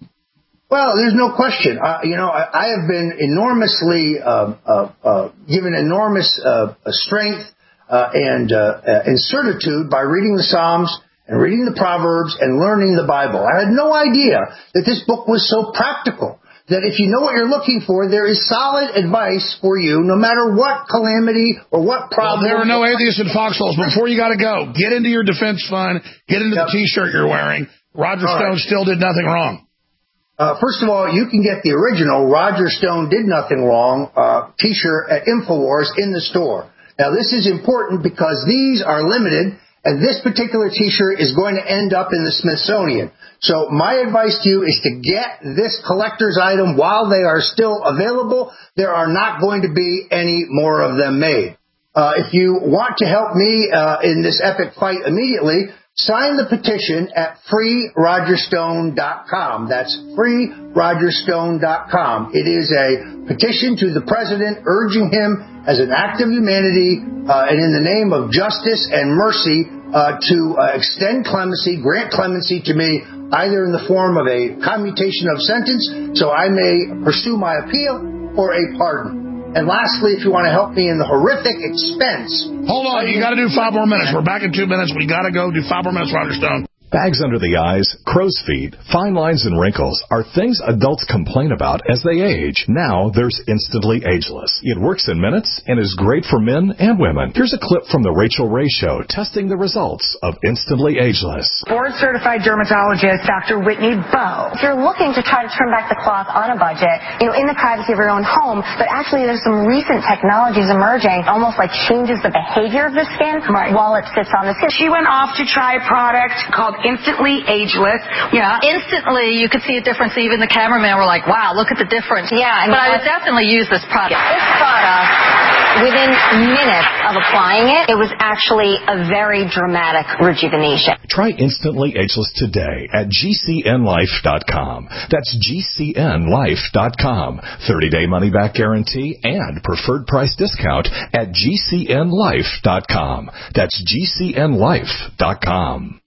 Well, there's no question. Uh, you know, I, I have been enormously uh, uh, uh, given enormous uh, strength uh, and uh, and certitude by reading the Psalms and reading the Proverbs and learning the Bible. I had no idea that this book was so practical, that if you know what you're looking for, there is solid advice for you, no matter what calamity or what problem. Well, there are no atheists in foxholes. Before you got to go, get into your defense fund, get into yep. the T-shirt you're wearing. Roger All Stone right. still did nothing wrong. Uh, first of all, you can get the original Roger Stone Did Nothing Wrong uh, T-shirt at InfoWars in the store. Now, this is important because these are limited, and this particular T-shirt is going to end up in the Smithsonian. So my advice to you is to get this collector's item while they are still available. There are not going to be any more of them made. Uh, if you want to help me uh, in this epic fight immediately, sign the petition at free roger stone dot com. That's free roger stone dot com. It is a petition to the president urging him as an act of humanity uh, and in the name of justice and mercy uh, to uh, extend clemency, grant clemency to me, either in the form of a commutation of sentence so I may pursue my appeal or a pardon. And lastly, if you want to help me in the horrific expense... Hold on, you got to do five more minutes. We're back in two minutes. We got to go do five more minutes, Roger Stone. Bags under the eyes, crow's feet, fine lines and wrinkles are things adults complain about as they age. Now there's Instantly Ageless. It works in minutes and is great for men and women. Here's a clip from The Rachel Ray Show testing the results of Instantly Ageless. Board-certified dermatologist Doctor Whitney Bowe. If you're looking to try to turn back the clock on a budget, you know, in the privacy of your own home, but actually there's some recent technologies emerging, almost like changes the behavior of the skin right. while it sits on the skin. She went off to try a product called instantly ageless. Yeah, instantly you could see a difference. Even the cameraman were like, wow, look at the difference. Yeah, I mean, but I would definitely use this product. This product, within minutes of applying it, it was actually a very dramatic rejuvenation. Try Instantly Ageless today at G C N life dot com. That's G C N life dot com. thirty-day money-back guarantee and preferred price discount at G C N life dot com. That's G C N life dot com.